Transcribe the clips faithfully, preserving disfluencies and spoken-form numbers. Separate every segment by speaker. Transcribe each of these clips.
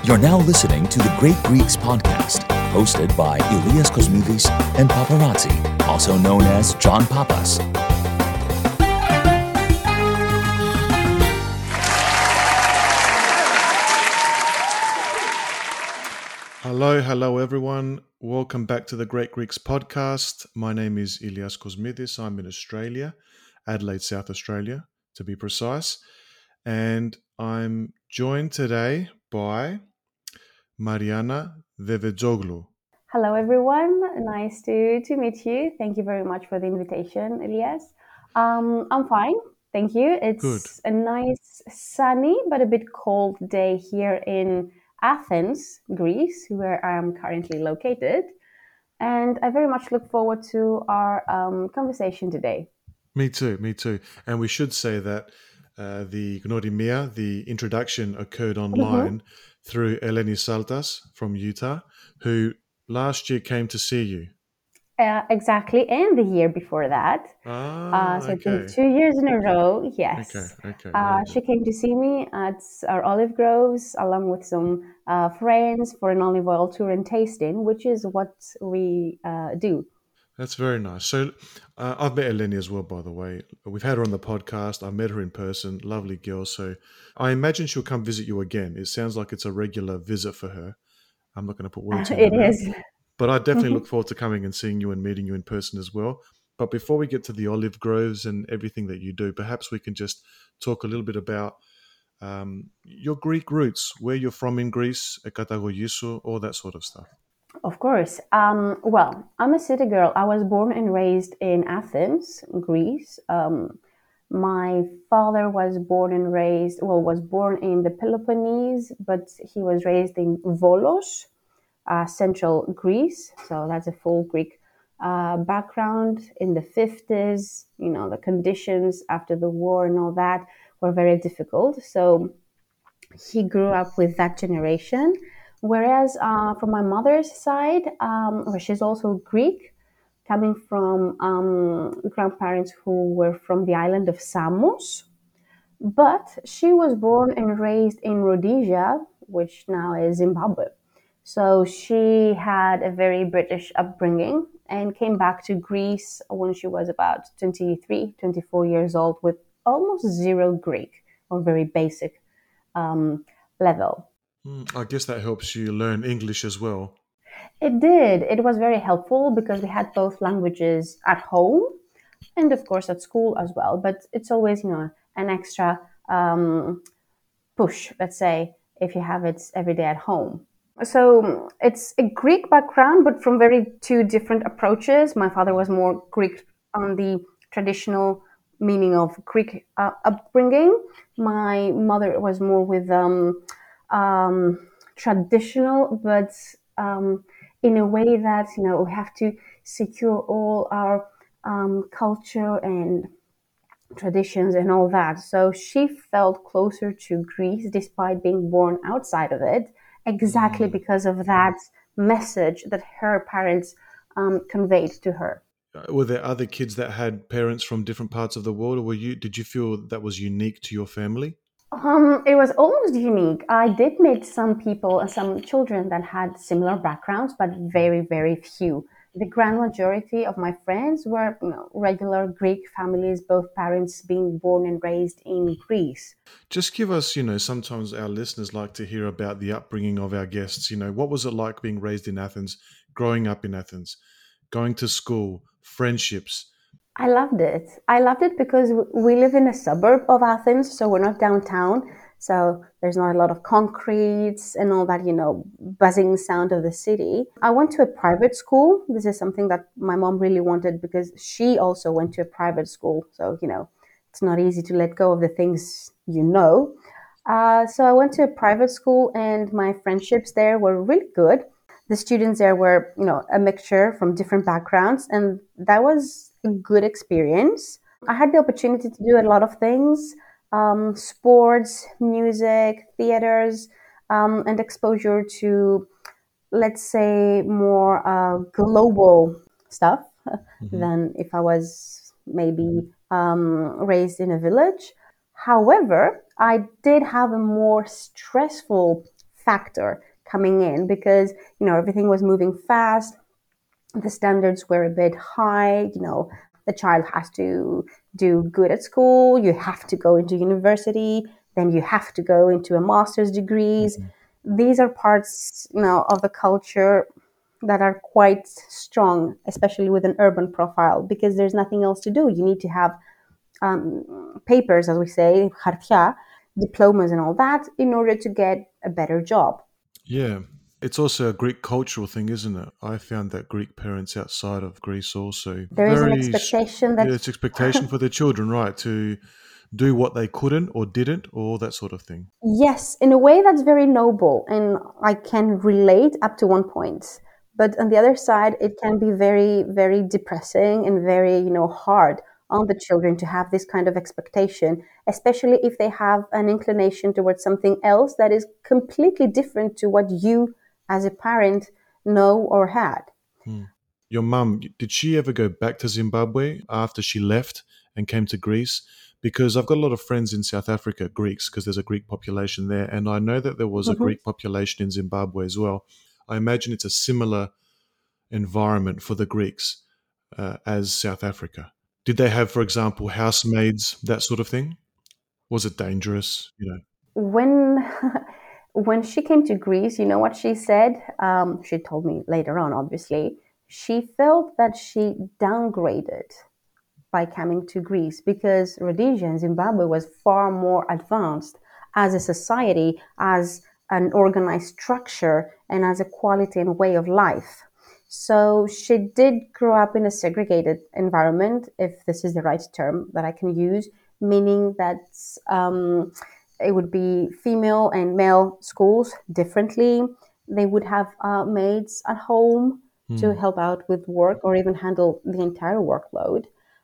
Speaker 1: You're now listening to the Great Greeks podcast, hosted by Ilias Kosmidis and Paparazzi, also known as John Papas.
Speaker 2: Hello, hello everyone. Welcome back to the Great Greeks podcast. My name is Ilias Kosmidis. I'm in Australia, Adelaide, South Australia, to be precise. And I'm joined today by Mariana Vevedzoglou.
Speaker 3: Hello, everyone. Nice to, to meet you. Thank you very much for the invitation, Elias. Um, I'm fine. Thank you. It's
Speaker 2: Good.
Speaker 3: a nice, sunny, but a bit cold day here in Athens, Greece, where I am currently located. And I very much look forward to our um, conversation today.
Speaker 2: Me too, me too. And we should say that uh, the Gnorimia, the introduction occurred online mm-hmm. through Eleni Saltas from Utah, who last year came to see you.
Speaker 3: Uh, exactly, and the year before that.
Speaker 2: Ah,
Speaker 3: uh, so
Speaker 2: okay.
Speaker 3: I think two years in a row, yes.
Speaker 2: Okay, okay.
Speaker 3: Uh, she came to see me at our olive groves along with some uh, friends for an olive oil tour and tasting, which is what we uh, do.
Speaker 2: That's very nice. So uh, I've met Eleni as well, by the way. We've had her on the podcast. I met her in person. Lovely girl. So I imagine she'll come visit you again. It sounds like it's a regular visit for her. I'm not going to put words in her mouth. It is. But I definitely look forward to coming and seeing you and meeting you in person as well. But before we get to the olive groves and everything that you do, perhaps we can just talk a little bit about um, your Greek roots, where you're from in Greece, ekatagogisu, all that sort of stuff.
Speaker 3: Of course. Um, well, I'm a city girl. I was born and raised in Athens, Greece. Um, my father was born and raised, well, was born in the Peloponnese, but he was raised in Volos, uh, central Greece. So that's a full Greek uh, background. In the fifties, you know, the conditions after the war and all that were very difficult. So he grew up with that generation. Whereas uh, from my mother's side, um, where she's also Greek, coming from um, grandparents who were from the island of Samos, but she was born and raised in Rhodesia, which now is Zimbabwe. So she had a very British upbringing and came back to Greece when she was about twenty-three, twenty-four years old with almost zero Greek, or very basic um, level.
Speaker 2: I guess that helps you learn English as well.
Speaker 3: It did. It was very helpful because we had both languages at home and, of course, at school as well. But it's always, you know, an extra um, push, let's say, if you have it every day at home. So it's a Greek background, but from very two different approaches. My father was more Greek on the traditional meaning of Greek uh, upbringing. My mother was more with um, um, traditional, but um, in a way that, you know, we have to secure all our um, culture and traditions and all that. So she felt closer to Greece despite being born outside of it, exactly mm. because of that message that her parents um, conveyed to her.
Speaker 2: Were there other kids that had parents from different parts of the world, or were you? Did you feel that was unique to your family?
Speaker 3: Um, it was almost unique. I did meet some people, some children that had similar backgrounds, but very, very few. The grand majority of my friends were, you know, regular Greek families, both parents being born and raised in Greece.
Speaker 2: Just give us, you know, sometimes our listeners like to hear about the upbringing of our guests. You know, what was it like being raised in Athens, growing up in Athens, going to school, friendships?
Speaker 3: I loved it. I loved it because we live in a suburb of Athens, so we're not downtown. So there's not a lot of concretes and all that, you know, buzzing sound of the city. I went to a private school. This is something that my mom really wanted because she also went to a private school. So, you know, it's not easy to let go of the things you know. Uh, so I went to a private school and my friendships there were really good. The students there were, you know, a mixture from different backgrounds, and that was a good experience. I had the opportunity to do a lot of things, um, sports, music, theaters, um, and exposure to, let's say, more uh, global stuff mm-hmm. than if I was maybe um, raised in a village. However, I did have a more stressful factor coming in because, you know, everything was moving fast. The standards were a bit high. You know, the child has to do good at school. You have to go into university. Then you have to go into a master's degrees.
Speaker 2: Mm-hmm.
Speaker 3: These are parts, you know, of the culture that are quite strong, especially with an urban profile, because there's nothing else to do. You need to have um, papers, as we say, hartia, diplomas and all that, in order to get a better job.
Speaker 2: Yeah. It's also a Greek cultural thing, isn't it? I found that Greek parents outside of Greece also
Speaker 3: There is an
Speaker 2: very,
Speaker 3: expectation
Speaker 2: yeah,
Speaker 3: that,
Speaker 2: it's expectation for their children, right? To do what they couldn't or didn't or that sort of thing.
Speaker 3: yes, in a way that's very noble, and I can relate up to one point. But on the other side, it can be very, very depressing and very, you know, hard on the children to have this kind of expectation, especially if they have an inclination towards something else that is completely different to what you as a parent know or had.
Speaker 2: Hmm. Your mum, did she ever go back to Zimbabwe after she left and came to Greece? Because I've got a lot of friends in South Africa, Greeks, because there's a Greek population there. And I know that there was a
Speaker 3: Mhm.
Speaker 2: Greek population in Zimbabwe as well. I imagine it's a similar environment for the Greeks uh, as South Africa. Did they have, for example, housemaids, that sort of thing? Was it dangerous? You know.
Speaker 3: When when she came to Greece, you know what she said? Um, she told me later on, obviously. She felt that she downgraded by coming to Greece because Rhodesia and Zimbabwe was far more advanced as a society, as an organized structure, and as a quality and way of life. So she did grow up in a segregated environment, if this is the right term that I can use, meaning that um, it would be female and male schools differently. They would have uh, maids at home to
Speaker 2: Hmm.
Speaker 3: help out with work or even handle the entire workload.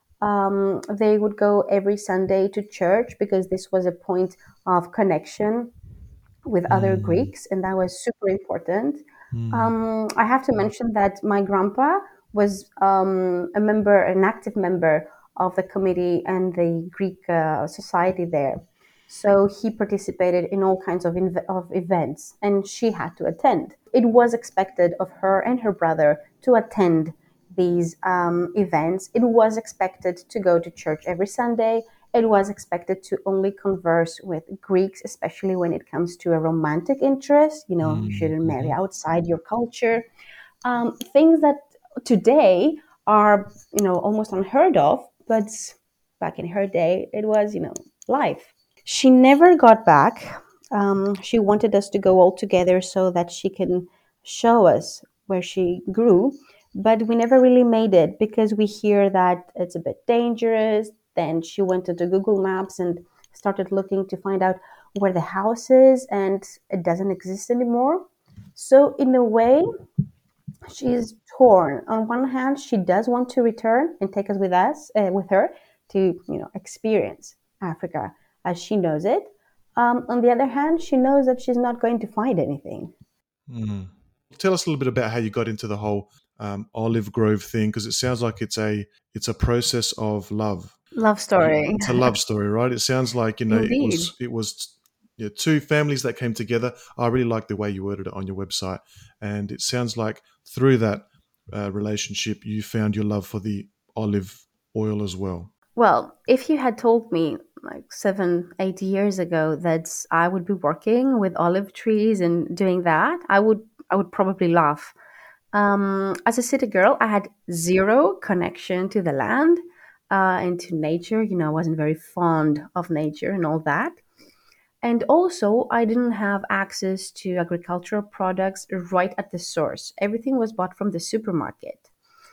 Speaker 3: Um, they would go every Sunday to church because this was a point of connection with other
Speaker 2: Hmm.
Speaker 3: Greeks, and that was super important.
Speaker 2: Hmm.
Speaker 3: Um, I have to mention that my grandpa was um, a member, an active member of the committee and the Greek uh, society there. So he participated in all kinds of, inv- of events, and she had to attend. It was expected of her and her brother to attend these um, events. It was expected to go to church every Sunday. It was expected to only converse with Greeks, especially when it comes to a romantic interest. You know, you
Speaker 2: Hmm.
Speaker 3: shouldn't marry
Speaker 2: Mhm.
Speaker 3: outside your culture. Um, things that today are, you know, almost unheard of, but back in her day, it was, you know, life. She never got back. Um, she wanted us to go all together so that she can show us where she grew, but we never really made it because we hear that it's a bit dangerous. Then she went into Google Maps and started looking to find out where the house is, and it doesn't exist anymore. So, in a way, she's torn. On one hand, she does want to return and take us with us, uh, with her, to you know experience Africa as she knows it. Um, on the other hand, she knows that she's not going to find anything.
Speaker 2: Mm. Tell us a little bit about how you got into the whole um, olive grove thing, because it sounds like it's a it's a process of love.
Speaker 3: Love
Speaker 2: You-
Speaker 3: story.
Speaker 2: It's a love story, right? It sounds like you know it
Speaker 3: Indeed.
Speaker 2: was it was you know, two families that came together. I really like the way you worded it on your website, and it sounds like through that uh, relationship you found your love for the olive oil as well.
Speaker 3: Well, if you had told me like seven, eight years ago that I would be working with olive trees and doing that, I would I would probably laugh. Um, as a city girl, I had zero connection to the land uh, and to nature. You know, I wasn't very fond of nature and all that. And also, I didn't have access to agricultural products right at the source. Everything was bought from the supermarket.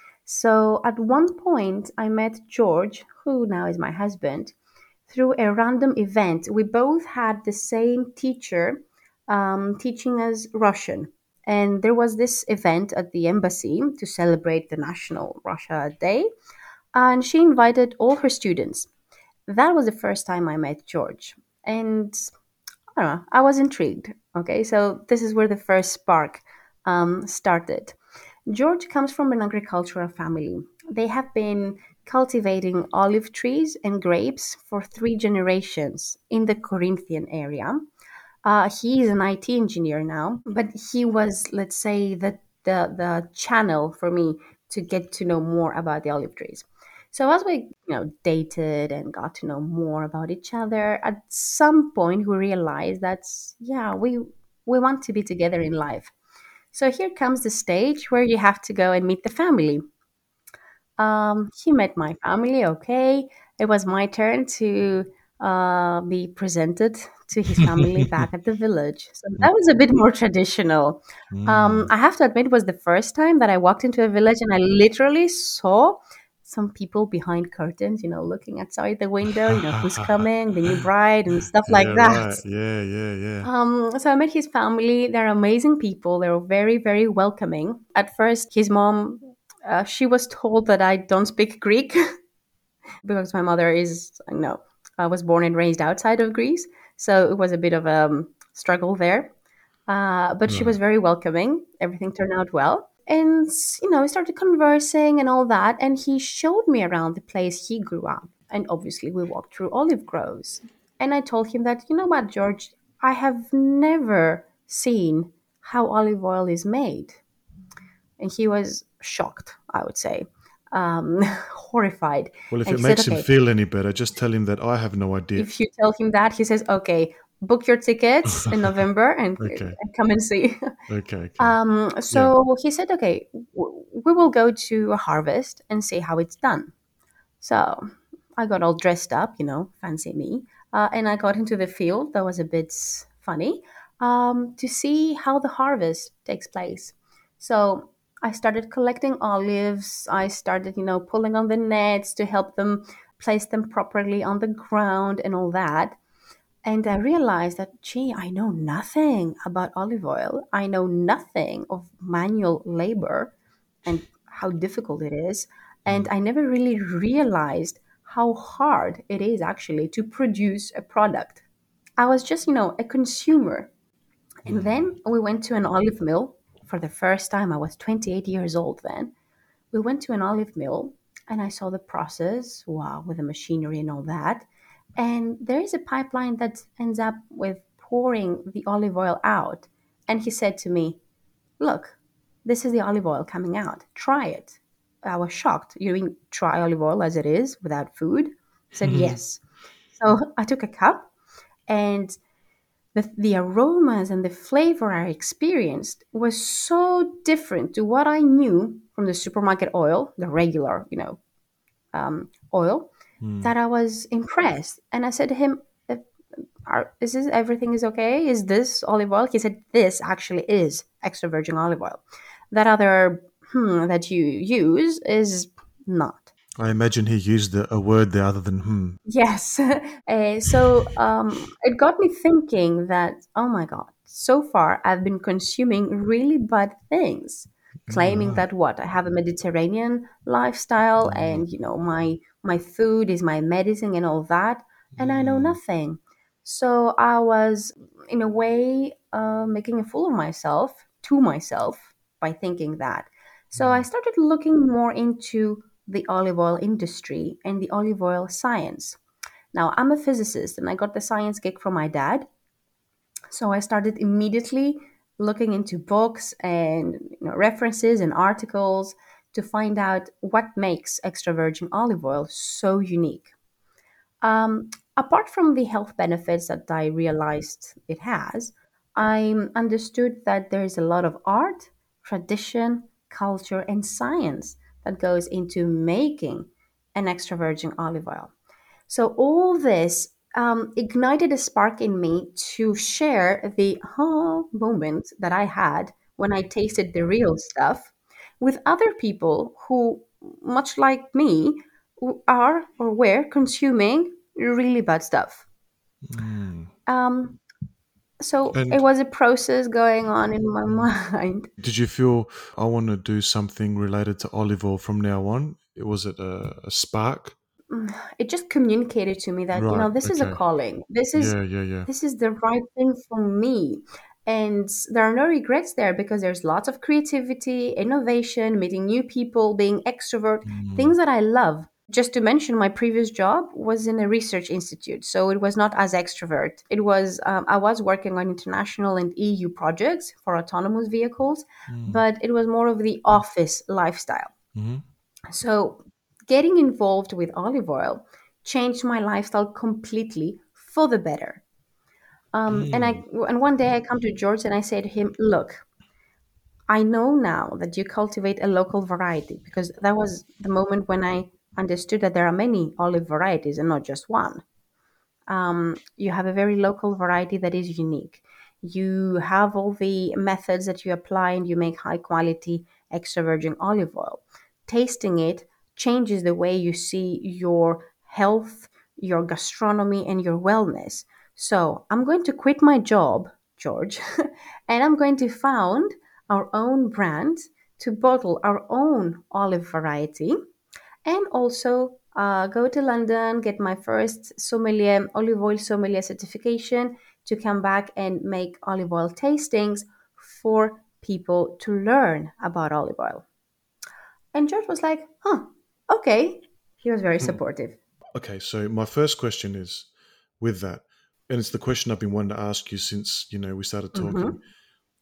Speaker 3: So at one point, I met George, who now is my husband, through a random event. We both had the same teacher um, teaching us Russian. And there was this event at the embassy to celebrate the National Russia Day. And she invited all her students. That was the first time I met George. And I don't know, I was intrigued. Okay, so this is where the first spark um, started. George comes from an agricultural family. They have been cultivating olive trees and grapes for three generations in the Corinthian area. Uh, he is an I T engineer now, but he was, let's say, the, the the channel for me to get to know more about the olive trees. So as we, you know, dated and got to know more about each other, at some point we realized that yeah, we we want to be together in life. So here comes the stage where you have to go and meet the family. Um, he met my family. Okay, it was my turn to uh, be presented to his family back at the village. So that was a bit more traditional. Um,
Speaker 2: Mm.
Speaker 3: I have to admit, it was the first time that I walked into a village and I literally saw some people behind curtains, you know, looking outside the window, you know, who's coming, the new bride, and stuff like
Speaker 2: Yeah,
Speaker 3: that.
Speaker 2: right. Yeah, yeah, yeah.
Speaker 3: Um, so I met his family. They're amazing people. They're very, very welcoming. At first, his mom, uh, she was told that I don't speak Greek because my mother is, no, I was born and raised outside of Greece. So it was a bit of a um, struggle there. Uh, but she was
Speaker 2: Right.
Speaker 3: very welcoming. Everything turned out well. And, you know, we started conversing and all that. And he showed me around the place he grew up. And obviously, we walked through olive groves. And I told him that, you know what, George, I have never seen how olive oil is made. And he was shocked, I would say, um, horrified.
Speaker 2: Well, if
Speaker 3: And
Speaker 2: it
Speaker 3: he said,
Speaker 2: makes him
Speaker 3: okay,
Speaker 2: feel any better, just tell him that I have no idea.
Speaker 3: if you tell him that, he says, okay, book your tickets in November and,
Speaker 2: Okay.
Speaker 3: and come and see.
Speaker 2: Okay. Okay.
Speaker 3: Um,
Speaker 2: Yeah.
Speaker 3: so he said, okay, w- we will go to a harvest and see how it's done. So I got all dressed up, you know, fancy me. Uh, and I got into the field. That was a bit funny um, to see how the harvest takes place. So I started collecting olives. I started, you know, pulling on the nets to help them place them properly on the ground and all that. And I realized that, gee, I know nothing about olive oil. I know nothing of manual labor and how difficult it is. And
Speaker 2: Mm.
Speaker 3: I never really realized how hard it is actually to produce a product. I was just, you know, a consumer. And
Speaker 2: Mm.
Speaker 3: then we went to an olive mill for the first time. I was twenty-eight years old then. We went to an olive mill and I saw the process, wow, with the machinery and all that. And there is a pipeline that ends up with pouring the olive oil out. And he said to me, look, this is the olive oil coming out. Try it. I was shocked. You mean try olive oil as it is without food? I said, yes. So I took a cup and the, the aromas and the flavor I experienced was so different to what I knew from the supermarket oil, the regular, you know, um, oil,
Speaker 2: Mm.
Speaker 3: that I was impressed. And I said to him, "Uh, are, is this everything is okay? Is this olive oil?" He said, this actually is extra virgin olive oil. That other hmm, that you use is not.
Speaker 2: I imagine he used a, a word there other than hmm.
Speaker 3: Yes. Uh, so um, it got me thinking that, oh my God, so far I've been consuming really bad things,
Speaker 2: Yeah,
Speaker 3: claiming
Speaker 2: right.
Speaker 3: that what I have a Mediterranean lifestyle
Speaker 2: Mm.
Speaker 3: and you know my my food is my medicine and all that, and I know
Speaker 2: Mm.
Speaker 3: nothing. So I was in a way uh, making a fool of myself to myself by thinking that. So I
Speaker 2: Mm.
Speaker 3: started looking more into the olive oil industry and the olive oil science. Now, I'm a physicist and I got the science gig from my dad. So I started immediately looking into books and you know, references and articles to find out what makes extra virgin olive oil so unique. Um, Apart from the health benefits that I realized it has, I understood that there is a lot of art, tradition, culture, and science that goes into making an extra virgin olive oil. So all this um, ignited a spark in me to share the huh moment that I had when I tasted the real stuff with other people who, much like me, who are or were consuming really bad stuff.
Speaker 2: Mm.
Speaker 3: Um, so it
Speaker 2: And
Speaker 3: was a process going on in my
Speaker 2: mm,
Speaker 3: mind.
Speaker 2: did you feel I want to do something related to olive oil from now on? Was it a, a spark?
Speaker 3: It just communicated to me that you
Speaker 2: Right.
Speaker 3: know this is a
Speaker 2: Okay.
Speaker 3: calling. This is
Speaker 2: Yeah. Yeah. Yeah.
Speaker 3: this is the right thing for me. And there are no regrets there because there's lots of creativity, innovation, meeting new people, being extrovert,
Speaker 2: Mm.
Speaker 3: things that I love. Just to mention, my previous job was in a research institute, so it was not as extrovert. It was um, I was working on international and E U projects for autonomous vehicles,
Speaker 2: Mm.
Speaker 3: but it was more of the office lifestyle.
Speaker 2: Mm-hmm.
Speaker 3: So getting involved with olive oil changed my lifestyle completely for the better. Um, and I
Speaker 2: Mm.
Speaker 3: and one day I come to George and I say to him, "Look, I know now that you cultivate a local variety because that was the moment when I understood that there are many olive varieties and not just one. Um, you have a very local variety that is unique. You have all the methods that you apply and you make high quality extra virgin olive oil. Tasting it changes the way you see your health, your gastronomy, and your wellness. So I'm going to quit my job, George, and I'm going to found our own brand to bottle our own olive variety and also uh, go to London, get my first sommelier, olive oil sommelier certification to come back and make olive oil tastings for people to learn about olive oil. And George was like, huh, okay. He was very supportive.
Speaker 2: Okay, so my first question is with that, and it's the question I've been wanting to ask you since, you know, we started talking.
Speaker 3: Hmm.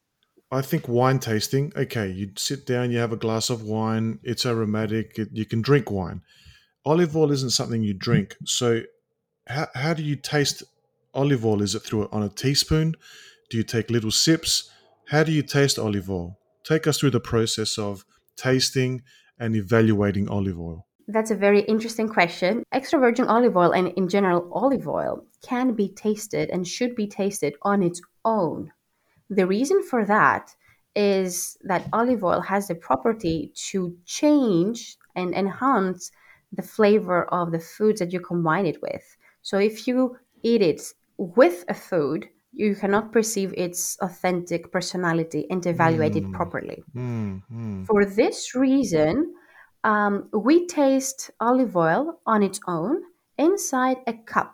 Speaker 2: I think wine tasting, okay, you sit down, you have a glass of wine, it's aromatic, it, you can drink wine. Olive oil isn't something you drink. So how, how do you taste olive oil? Is it through on a teaspoon? Do you take little sips? How do you taste olive oil? Take us through the process of tasting and evaluating olive oil.
Speaker 3: That's a very interesting question. Extra virgin olive oil and in general olive oil can be tasted and should be tasted on its own. The reason for that is that olive oil has the property to change and enhance the flavor of the foods that you combine it with. So if you eat it with a food, you cannot perceive its authentic personality and evaluate it
Speaker 2: Mm,
Speaker 3: properly.
Speaker 2: mm, mm,
Speaker 3: For this reason, um, we taste olive oil on its own inside a cup.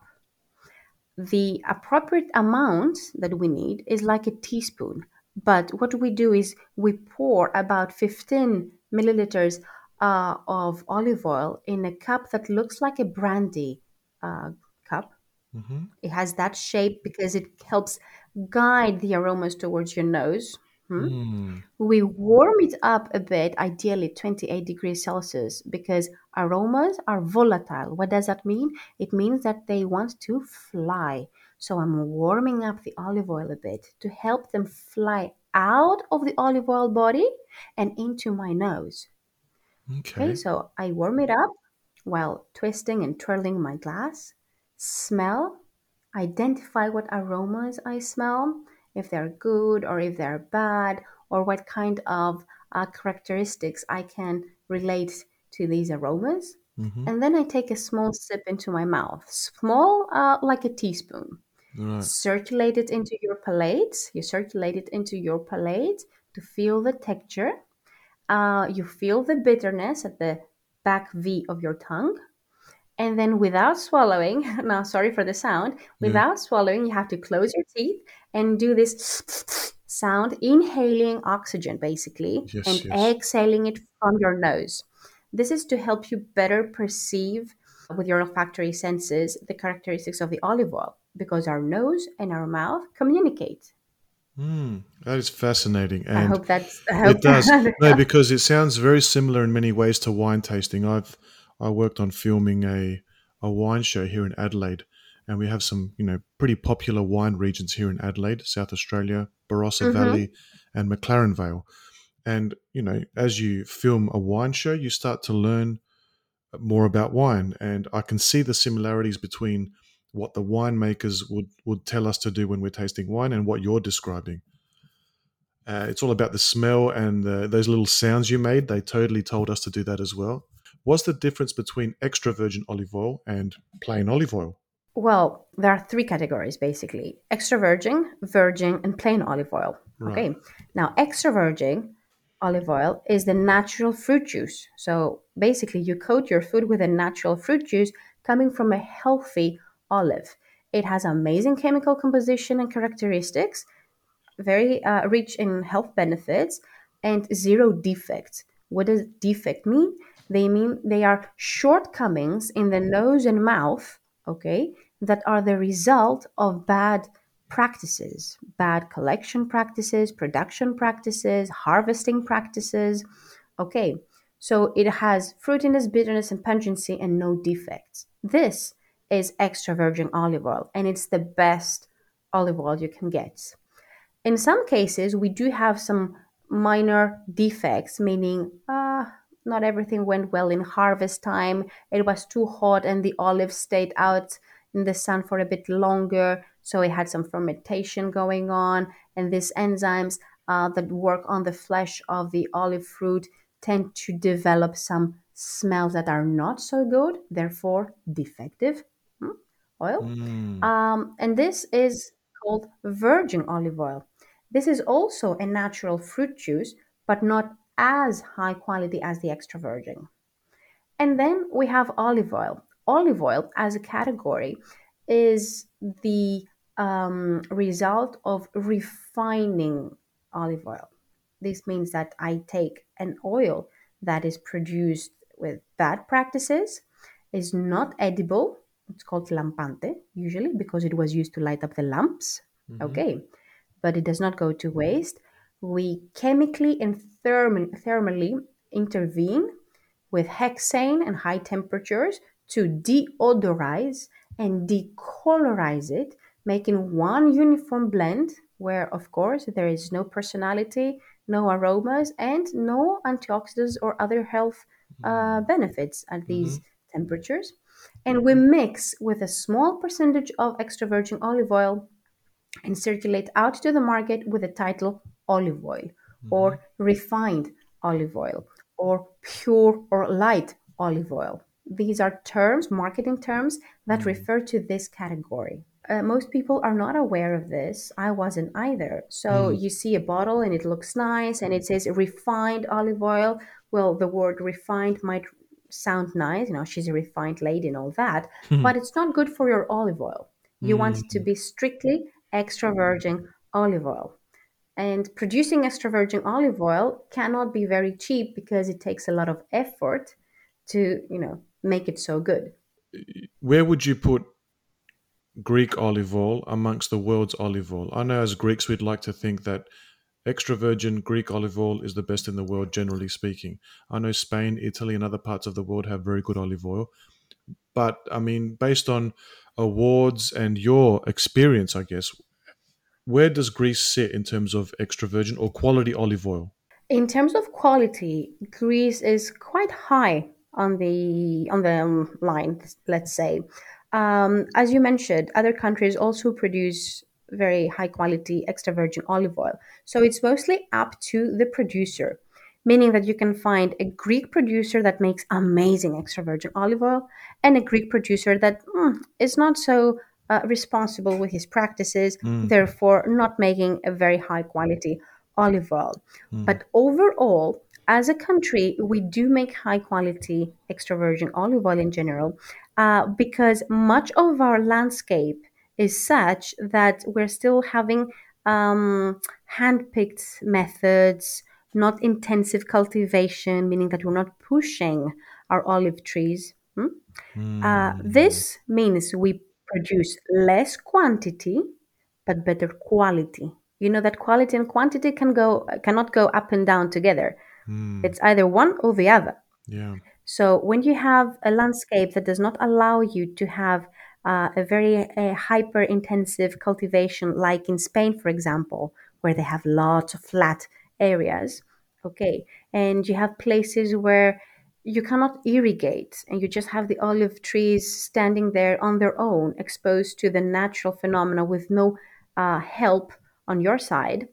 Speaker 3: The appropriate amount that we need is like a teaspoon. But what we do is we pour about fifteen milliliters uh, of olive oil in a cup that looks like a brandy uh, cup.
Speaker 2: mm-hmm,
Speaker 3: It has that shape because it helps guide the aromas towards your nose. Hmm?
Speaker 2: mm,
Speaker 3: We warm it up a bit, ideally twenty-eight degrees Celsius, because aromas are volatile. What does that mean? It means that they want to fly. So I'm warming up the olive oil a bit to help them fly out of the olive oil body and into my nose. Okay,
Speaker 2: okay.
Speaker 3: so I warm it up while twisting and twirling my glass, smell, identify what aromas I smell, if they're good or if they're bad, or what kind of uh, characteristics I can relate to these aromas.
Speaker 2: Mm-hmm.
Speaker 3: And then I take a small sip into my mouth, small uh, like a teaspoon.
Speaker 2: Right.
Speaker 3: Circulate it into your palate. You circulate it into your palate to feel the texture. Uh, you feel the bitterness at the back V of your tongue. And then without swallowing, now sorry for the sound,
Speaker 2: Yeah.
Speaker 3: without swallowing, you have to close your teeth and do this sound, inhaling oxygen basically,
Speaker 2: Yes,
Speaker 3: and
Speaker 2: yes.
Speaker 3: exhaling it from your nose. This is to help you better perceive with your olfactory senses the characteristics of the olive oil because our nose and our mouth communicate.
Speaker 2: Mm, that is fascinating.
Speaker 3: I
Speaker 2: And
Speaker 3: hope that's, I
Speaker 2: it
Speaker 3: hope
Speaker 2: does.
Speaker 3: that
Speaker 2: No, because it sounds very similar in many ways to wine tasting. I've I worked on filming a a wine show here in Adelaide, and we have some, you know, pretty popular wine regions here in Adelaide, South Australia, Barossa
Speaker 3: Mhm.
Speaker 2: Valley, and McLaren Vale. And, you know, as you film a wine show, you start to learn more about wine, and I can see the similarities between what the winemakers would would tell us to do when we're tasting wine and what you're describing. Uh, it's all about the smell and the, those little sounds you made. They totally told us to do that as well. What's the difference between extra virgin olive oil and plain olive oil?
Speaker 3: Well, there are three categories basically: extra virgin, virgin, and plain olive oil.
Speaker 2: Right.
Speaker 3: Okay, now extra virgin olive oil is the natural fruit juice. So basically, you coat your food with a natural fruit juice coming from a healthy olive. It has amazing chemical composition and characteristics, very uh, rich in health benefits, and zero defects. What does defect mean? They mean they are shortcomings in the nose and mouth, okay, that are the result of bad practices, bad collection practices, production practices, harvesting practices. Okay, so it has fruitiness, bitterness, and pungency and no defects. This is extra virgin olive oil, and it's the best olive oil you can get. In some cases, we do have some minor defects, meaning uh, not everything went well in harvest time. It was too hot and the olive stayed out in the sun for a bit longer. So it had some fermentation going on. And these enzymes uh, that work on the flesh of the olive fruit tend to develop some smells that are not so good, therefore defective hmm, oil.
Speaker 2: Mm.
Speaker 3: Um, and this is called virgin olive oil. This is also a natural fruit juice, but not as high quality as the extra virgin. And then we have olive oil. Olive oil, as a category, is the um, result of refining olive oil. This means that I take an oil that is produced with bad practices, is not edible. It's called lampante, usually, because it was used to light up the lamps.
Speaker 2: Hmm.
Speaker 3: Okay, but it does not go to waste. We chemically and therm- thermally intervene with hexane and high temperatures to deodorize and decolorize it, making one uniform blend where, of course, there is no personality, no aromas, and no antioxidants or other health uh, benefits at
Speaker 2: Hmm.
Speaker 3: these temperatures. And we mix with a small percentage of extra virgin olive oil and circulate out to the market with the title olive oil
Speaker 2: Hmm.
Speaker 3: or refined olive oil or pure or light olive oil. These are terms, marketing terms, that
Speaker 2: Mm.
Speaker 3: refer to this category. Uh, most people are not aware of this. I wasn't either. So
Speaker 2: Mm.
Speaker 3: you see a bottle and it looks nice and it says refined olive oil. Well, the word refined might sound nice, you know, she's a refined lady and all that, but it's not good for your olive oil. You want it to
Speaker 2: Mm.
Speaker 3: be strictly extra virgin olive oil. And producing extra virgin olive oil cannot be very cheap because it takes a lot of effort to, you know, make it so good.
Speaker 2: Where would you put Greek olive oil amongst the world's olive oil? I know as Greeks we'd like to think that extra virgin Greek olive oil is the best in the world, generally speaking. I know Spain, Italy, and other parts of the world have very good olive oil. But I mean, based on awards and your experience, I guess, where does Greece sit in terms of extra virgin or quality olive oil?
Speaker 3: In terms of quality, Greece is quite high on the on the um, line, let's say. Um, as you mentioned, other countries also produce very high quality extra virgin olive oil. So it's mostly up to the producer, meaning that you can find a Greek producer that makes amazing extra virgin olive oil and a Greek producer that mm, is not so uh, responsible with his practices,
Speaker 2: Mm.
Speaker 3: therefore not making a very high quality olive oil.
Speaker 2: Mm.
Speaker 3: But overall, as a country, we do make high quality extra virgin olive oil in general uh, because much of our landscape is such that we're still having um, hand picked methods, not intensive cultivation, meaning that we're not pushing our olive trees. hmm? Uh,
Speaker 2: Mm.
Speaker 3: this means we produce less quantity but better quality. You know that quality and quantity can go cannot go up and down together.
Speaker 2: Mm.
Speaker 3: It's either one or the other.
Speaker 2: Yeah.
Speaker 3: So when you have a landscape that does not allow you to have uh, a very uh, hyper intensive cultivation, like in Spain, for example, where they have lots of flat areas, okay, and you have places where you cannot irrigate and you just have the olive trees standing there on their own, exposed to the natural phenomena with no uh, help on your side,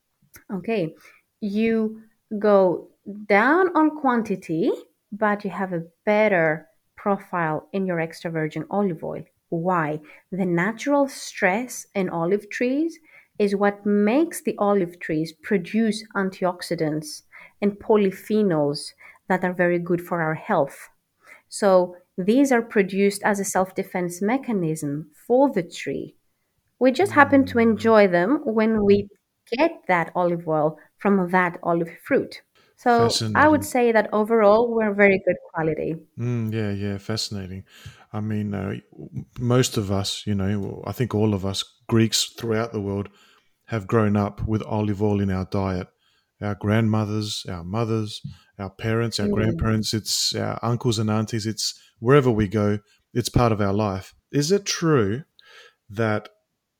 Speaker 3: okay, you go down on quantity, but you have a better profile in your extra virgin olive oil. Why? The natural stress in olive trees is what makes the olive trees produce antioxidants and polyphenols that are very good for our health. So these are produced as a self defense mechanism for the tree. We just happen to
Speaker 2: Mm.
Speaker 3: enjoy them when we get that olive oil from that olive fruit. So I would
Speaker 2: Fascinating.
Speaker 3: say that overall we're very good quality.
Speaker 2: Mm, yeah, yeah, fascinating. I mean, uh, most of us, you know, well, I think all of us Greeks throughout the world have grown up with olive oil in our diet. Our grandmothers, our mothers, our parents, our
Speaker 3: Mm.
Speaker 2: grandparents, it's our uncles and aunties, it's wherever we go, it's part of our life. Is it true that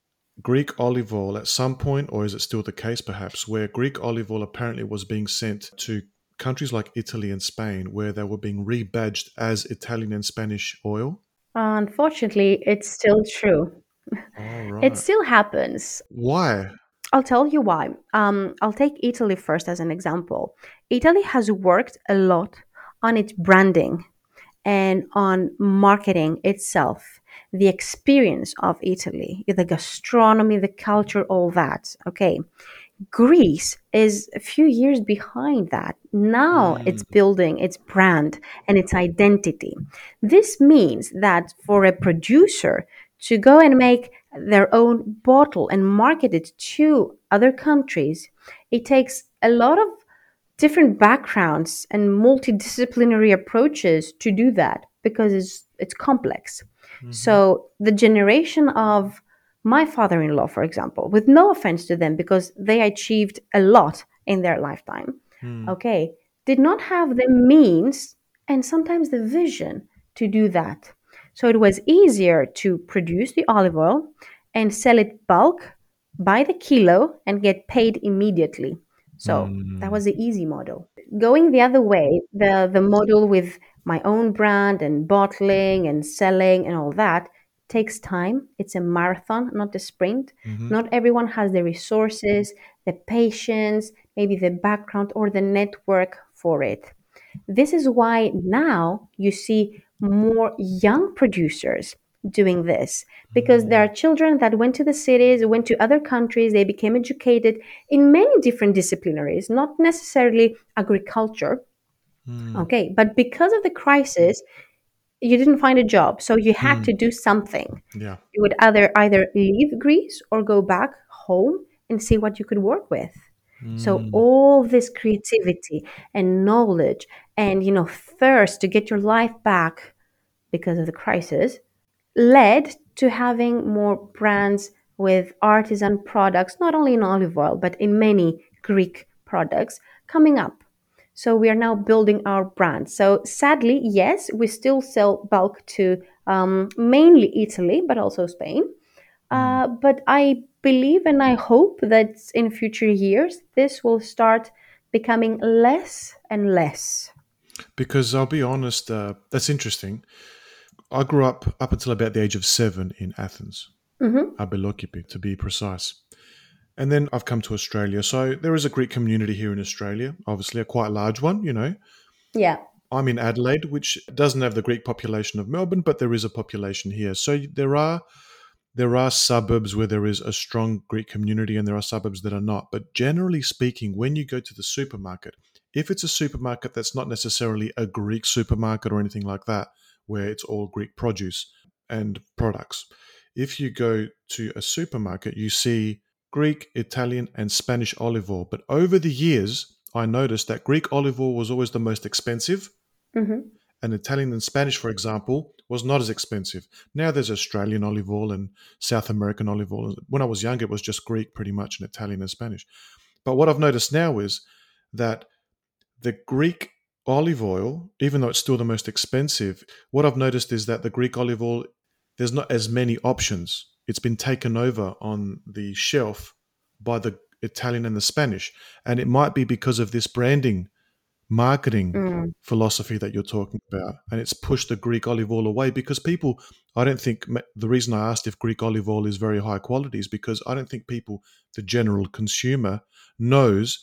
Speaker 2: Greek olive oil at some point, or is it still the case perhaps, where Greek olive oil apparently was being sent to countries like Italy and Spain, where they were being rebadged as Italian and Spanish oil?
Speaker 3: Unfortunately, it's still true.
Speaker 2: All
Speaker 3: It
Speaker 2: right.
Speaker 3: still happens.
Speaker 2: Why?
Speaker 3: I'll tell you why. Um, I'll take Italy first as an example. Italy has worked a lot on its branding and on marketing itself, the experience of Italy, the gastronomy, the culture, all that. Okay. Greece is a few years behind that. Now it's
Speaker 2: Mm,
Speaker 3: building its brand and its identity. This means that for a producer to go and make their own bottle and market it to other countries, it takes a lot of different backgrounds and multidisciplinary approaches to do that because it's it's complex.
Speaker 2: mhm,
Speaker 3: So the generation of my father-in-law, for example, with no offense to them because they achieved a lot in their lifetime,
Speaker 2: mm,
Speaker 3: okay, did not have the means and sometimes the vision to do that. So it was easier to produce the olive oil and sell it bulk by the kilo and get paid immediately. So that
Speaker 2: mm,
Speaker 3: was the easy model. Going the other way, the the model with my own brand and bottling and selling and all that takes time. It's a marathon, not a sprint.
Speaker 2: mhm,
Speaker 3: Not everyone has the resources, the patience, maybe the background or the network for it. This is why now you see more young producers doing this because there are
Speaker 2: mm,
Speaker 3: children that went to the cities, went to other countries, they became educated in many different disciplinaries, not necessarily agriculture.
Speaker 2: mm,
Speaker 3: Okay, but because of the crisis, you didn't find a job, so you had
Speaker 2: mm.
Speaker 3: to do something.
Speaker 2: Yeah.
Speaker 3: You would either either leave Greece or go back home and see what you could work with. So
Speaker 2: Mm,
Speaker 3: all this creativity and knowledge and you know thirst to get your life back because of the crisis led to having more brands with artisan products, not only in olive oil, but in many Greek products coming up. So we are now building our brand. So sadly, yes, we still sell bulk to um, mainly Italy, but also Spain.
Speaker 2: mm.
Speaker 3: Uh, but I believe and I hope that in future years, this will start becoming less and less.
Speaker 2: Because I'll be honest, uh, that's interesting. I grew up up until about the age of seven in Athens,
Speaker 3: Hmm.
Speaker 2: Abelokipi to be precise. And then I've come to Australia. So there is a Greek community here in Australia, obviously a quite large one, you know.
Speaker 3: Yeah.
Speaker 2: I'm in Adelaide, which doesn't have the Greek population of Melbourne, but there is a population here. So there are there are suburbs where there is a strong Greek community and there are suburbs that are not. But generally speaking, when you go to the supermarket, if it's a supermarket that's not necessarily a Greek supermarket or anything like that, where it's all Greek produce and products, if you go to a supermarket, you see Greek, Italian, and Spanish olive oil. But over the years, I noticed that Greek olive oil was always the most expensive,
Speaker 3: Hmm.
Speaker 2: and Italian and Spanish, for example, was not as expensive. Now there's Australian olive oil and South American olive oil. When I was younger, it was just Greek pretty much and Italian and Spanish. But what I've noticed now is that the Greek olive oil, even though it's still the most expensive, what I've noticed is that the Greek olive oil, there's not as many options. It's been taken over on the shelf by the Italian and the Spanish. And it might be because of this branding marketing
Speaker 3: Mm.
Speaker 2: philosophy that you're talking about, and it's pushed the Greek olive oil away because people, I don't think the reason I asked if Greek olive oil is very high quality is because I don't think people, the general consumer, knows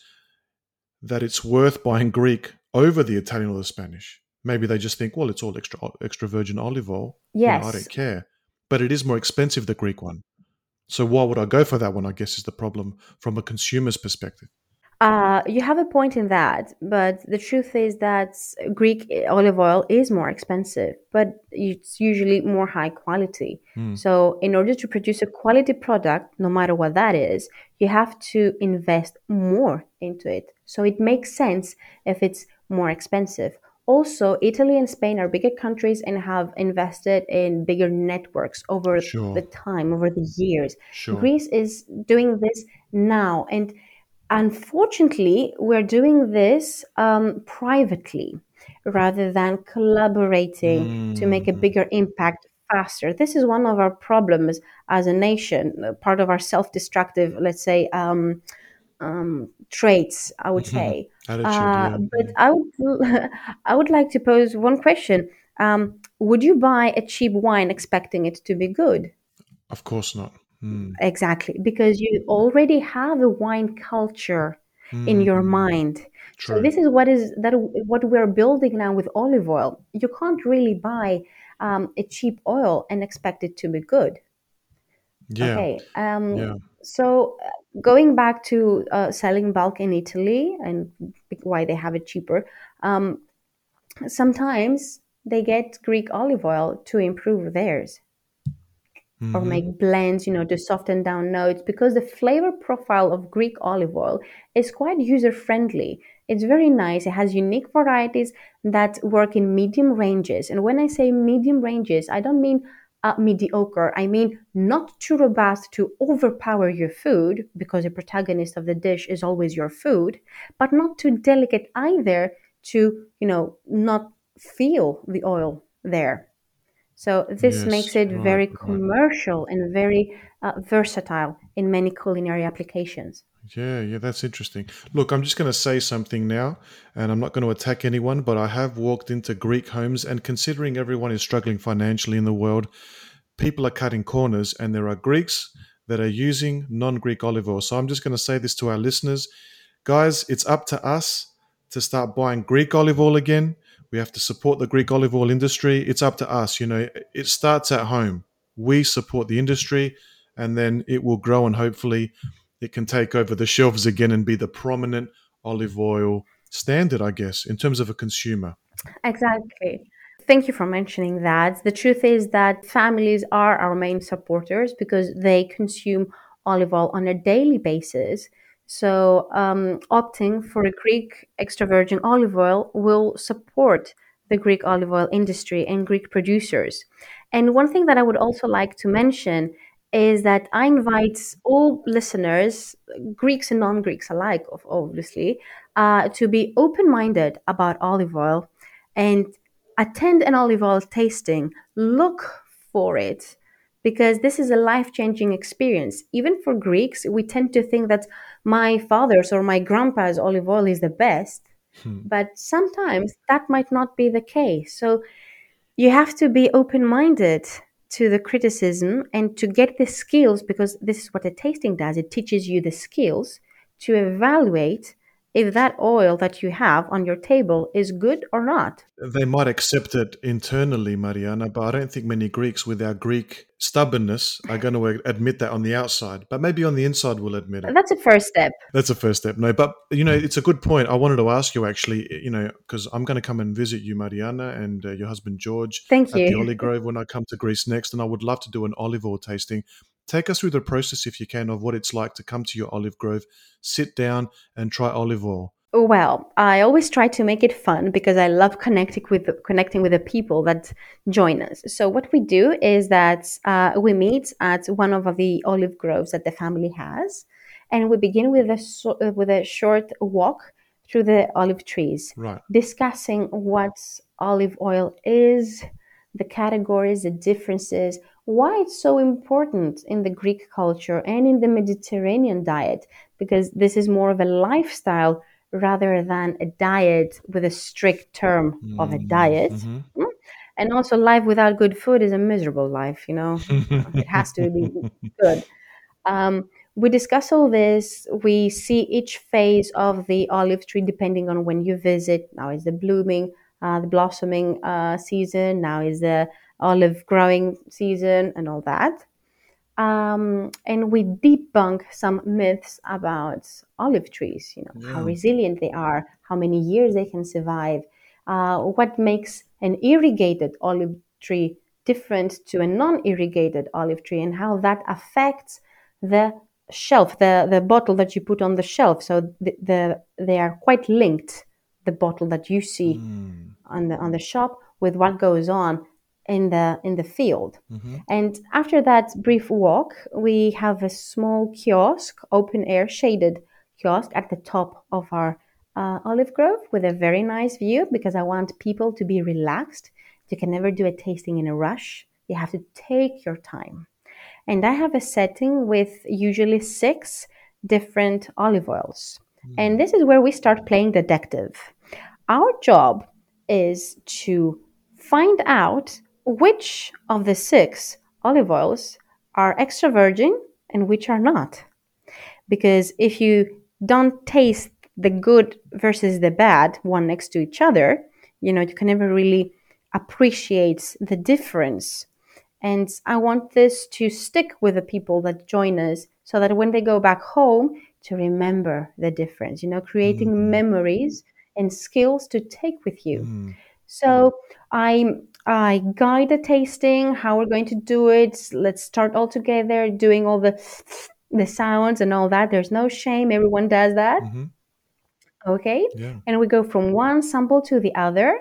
Speaker 2: that it's worth buying Greek over the Italian or the Spanish. Maybe they just think, well, it's all extra extra virgin olive oil, you know, I
Speaker 3: Yes.
Speaker 2: don't care, but it is more expensive, the Greek one. So why would I go for that one? I guess is the problem from a consumer's perspective.
Speaker 3: Uh, you have a point in that, but the truth is that Greek olive oil is more expensive, but it's usually more high quality.
Speaker 2: Mm.
Speaker 3: So, in order to produce a quality product, no matter what that is, you have to invest more into it. So, it makes sense if it's more expensive. Also, Italy and Spain are bigger countries and have invested in bigger networks over the
Speaker 2: Sure,
Speaker 3: time, over the years.
Speaker 2: sure.
Speaker 3: Greece is doing this now. And unfortunately, we're doing this um, privately rather than collaborating to make a
Speaker 2: Mhm.
Speaker 3: bigger impact faster. This is one of our problems as a nation, uh, part of our self destructive, let's say, um, um, traits, I would say.
Speaker 2: Attitude,
Speaker 3: Uh,
Speaker 2: yeah,
Speaker 3: but
Speaker 2: yeah.
Speaker 3: I would, I would like to pose one question. Um, would you buy a cheap wine expecting it to be good?
Speaker 2: Of course not. Mm.
Speaker 3: Exactly, because you already have a wine culture in your
Speaker 2: Mm.
Speaker 3: mind. So
Speaker 2: True.
Speaker 3: this is what is that what we're building now with olive oil. You can't really buy um, a cheap oil and expect it to be good.
Speaker 2: Yeah,
Speaker 3: Okay. Um,
Speaker 2: yeah.
Speaker 3: so uh, going back to uh, selling bulk in Italy and why they have it cheaper, um, sometimes they get Greek olive oil to improve theirs or
Speaker 2: Mhm.
Speaker 3: make blends, you know, to soften down notes because the flavor profile of Greek olive oil is quite user friendly. It's very nice. It has unique varieties that work in medium ranges. And when I say medium ranges, I don't mean uh, mediocre. I mean not too robust to overpower your food because the protagonist of the dish is always your food, but not too delicate either to, you know, not feel the oil there. So this
Speaker 2: Yes,
Speaker 3: makes it
Speaker 2: right,
Speaker 3: very
Speaker 2: right.
Speaker 3: commercial and very uh, versatile in many culinary applications.
Speaker 2: Yeah, yeah, that's interesting. Look, I'm just going to say something now, and I'm not going to attack anyone, but I have walked into Greek homes, and considering everyone is struggling financially in the world, people are cutting corners, and there are Greeks that are using non Greek olive oil. So I'm just going to say this to our listeners. Guys, it's up to us to start buying Greek olive oil again. We have to support the Greek olive oil industry. It's up to us. You know, it starts at home. We support the industry, and then it will grow, and hopefully it can take over the shelves again and be the prominent olive oil standard, I guess, in terms of a consumer.
Speaker 3: Exactly. Thank you for mentioning that. The truth is that families are our main supporters because they consume olive oil on a daily basis. So, um, opting for a Greek extra virgin olive oil will support the Greek olive oil industry and Greek producers. And one thing that I would also like to mention is that I invite all listeners, Greeks and non Greeks alike, of obviously, uh, to be open minded about olive oil and attend an olive oil tasting. Look for it because this is a life changing experience. Even for Greeks, we tend to think that my father's or my grandpa's olive oil is the best,
Speaker 2: Hmm.
Speaker 3: but sometimes that might not be the case. So you have to be open minded to the criticism and to get the skills because this is what a tasting does. It teaches you the skills to evaluate if that oil that you have on your table is good or not.
Speaker 2: They might accept it internally, Mariana, but I don't think many Greeks with our Greek stubbornness are going to admit that on the outside. But maybe on the inside we'll admit it.
Speaker 3: That's a first step.
Speaker 2: That's a first step. No, but you know, it's a good point. I wanted to ask you actually, you know, because I'm going to come and visit you, Mariana, and uh, your husband George
Speaker 3: Thank
Speaker 2: at the
Speaker 3: you.
Speaker 2: Olive Grove when I come to Greece next, and I would love to do an olive oil tasting. Take us through the process, if you can, of what it's like to come to your olive grove, sit down, and try olive oil.
Speaker 3: Well, I always try to make it fun because I love connecting with connecting with the people that join us. So what we do is that uh, we meet at one of the olive groves that the family has, and we begin with a so- uh, with a short walk through the olive trees,
Speaker 2: Right.
Speaker 3: discussing what olive oil is, the categories, the differences, why it's so important in the Greek culture and in the Mediterranean diet, because this is more of a lifestyle rather than a diet with a strict term of a diet.
Speaker 2: Mm-hmm.
Speaker 3: Mm. And also, life without good food is a miserable life, you know. Uh, it has to be good. Um, we discuss all this. We see each phase of the olive tree depending on when you visit. Now is the blooming, uh, the blossoming uh, season. Now is the olive growing season, and all that. Um, and we debunk some myths about olive trees, you know, how
Speaker 2: Yeah.
Speaker 3: resilient they are, how many years they can survive, uh, what makes an irrigated olive tree different to a non-irrigated olive tree, and how that affects the shelf, the, the bottle that you put on the shelf. So the, the they are quite linked, the bottle that you see
Speaker 2: Mm.
Speaker 3: on the on the shop with what goes on in the in the field.
Speaker 2: Hmm.
Speaker 3: And after that brief walk, we have a small kiosk, open air shaded kiosk at the top of our uh, olive grove with a very nice view, because I want people to be relaxed. You can never do a tasting in a rush. You have to take your time. And I have a setting with usually six different olive oils. And this is where we start playing detective. Our job is to find out which of the six olive oils are extra virgin and which are not. Because if you don't taste the good versus the bad one next to each other, you know, you can never really appreciate the difference. And I want this to stick with the people that join us, so that when they go back home, to remember the difference, you know, creating
Speaker 2: Mm.
Speaker 3: memories and skills to take with you.
Speaker 2: Mm.
Speaker 3: So I I guide the tasting, how we're going to do it. Let's start all together, doing all the the sounds and all that. There's no shame. Everyone does that.
Speaker 2: Hmm.
Speaker 3: Okay.
Speaker 2: Yeah.
Speaker 3: And we go from one sample to the other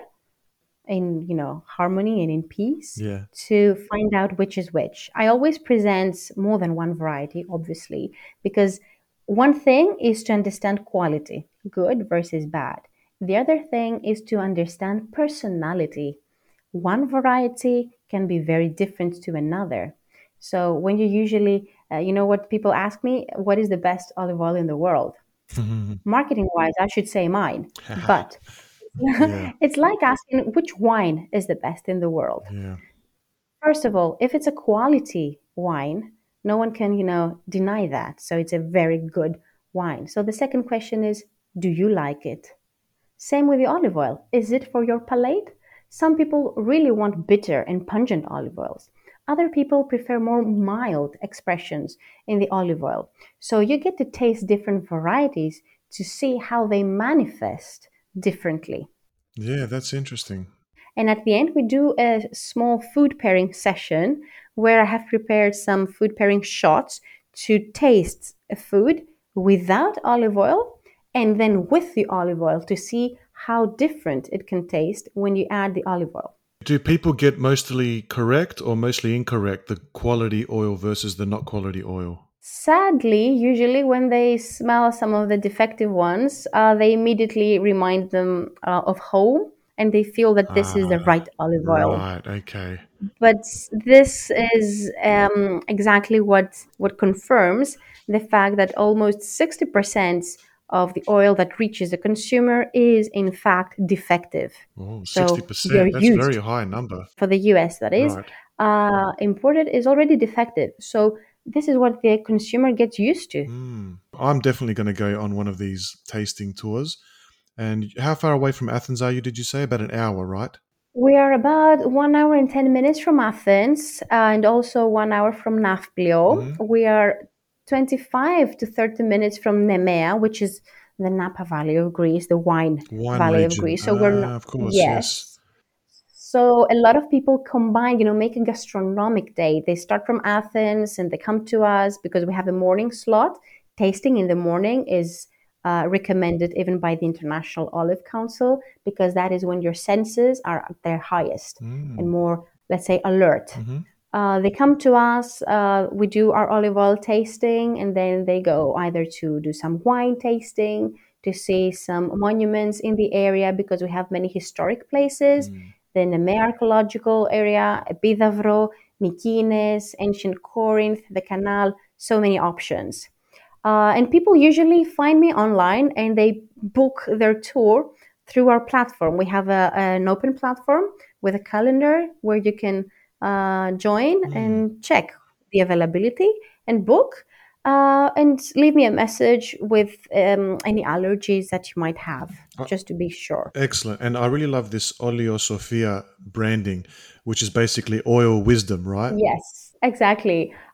Speaker 3: in, you know, harmony and in peace,
Speaker 2: Yeah.
Speaker 3: to find out which is which. I always present more than one variety, obviously, because one thing is to understand quality, good versus bad. The other thing is to understand personality. One variety can be very different to another. So when you usually, uh, you know what people ask me, what is the best olive oil in the world? Marketing wise, I should say mine. But
Speaker 2: Yeah.
Speaker 3: it's like asking which wine is the best in the world.
Speaker 2: Yeah.
Speaker 3: First of all, if it's a quality wine, no one can, you know, deny that. So it's a very good wine. So the second question is, do you like it? Same with the olive oil. Is it for your palate? Some people really want bitter and pungent olive oils. Other people prefer more mild expressions in the olive oil. So you get to taste different varieties to see how they manifest differently.
Speaker 2: Yeah, that's interesting.
Speaker 3: And at the end, we do a small food pairing session where I have prepared some food pairing shots to taste a food without olive oil and then with the olive oil to see how different it can taste when you add the olive oil.
Speaker 2: Do people get mostly correct or mostly incorrect the quality oil versus the not quality oil?
Speaker 3: Sadly, usually when they smell some of the defective ones, uh, they immediately remind them uh, of home, and they feel that this is the
Speaker 2: Ah,
Speaker 3: right olive oil.
Speaker 2: right. Okay.
Speaker 3: But this is um, exactly what what confirms the fact that almost sixty percent of the oil that reaches the consumer is in fact defective.
Speaker 2: Oh,
Speaker 3: So they're
Speaker 2: sixty percent. That's a very
Speaker 3: used
Speaker 2: high number.
Speaker 3: for the U S, that is,
Speaker 2: Right.
Speaker 3: uh, imported is already defective. So this is what the consumer gets used to.
Speaker 2: Mm. I'm definitely going to go on one of these tasting tours. And how far away from Athens are you, did you say? About an hour, right?
Speaker 3: We are about one hour and ten minutes from Athens, uh, and also one hour from Nafplio.
Speaker 2: Hmm.
Speaker 3: We are twenty-five to thirty minutes from Nemea, which is the Napa Valley of Greece, the wine
Speaker 2: Wine
Speaker 3: valley of
Speaker 2: region.
Speaker 3: Greece. So we're not,
Speaker 2: Ah, of course, yes.
Speaker 3: yes. So a lot of people combine, you know, make a gastronomic day. They start from Athens and they come to us because we have a morning slot. Tasting in the morning is uh, recommended even by the International Olive Council, because that is when your senses are at their highest and
Speaker 2: Mm.
Speaker 3: more, let's say, alert.
Speaker 2: Hmm.
Speaker 3: Uh, they come to us, uh, we do our olive oil tasting, and then they go either to do some wine tasting, to see some monuments in the area, because we have many historic places.
Speaker 2: Mm.
Speaker 3: Then the Nemea archaeological area, Epidavro, Mykines, ancient Corinth, the canal, so many options. Uh, and people usually find me online and they book their tour through our platform. We have a, an open platform with a calendar where you can uh, join
Speaker 2: Mm.
Speaker 3: and check the availability and book, uh, and leave me a message with um, any allergies that you might have,
Speaker 2: Uh,
Speaker 3: just to be sure.
Speaker 2: Excellent. And I really love this Oleo Sophia branding, which is basically oil wisdom, right?
Speaker 3: Yes, exactly.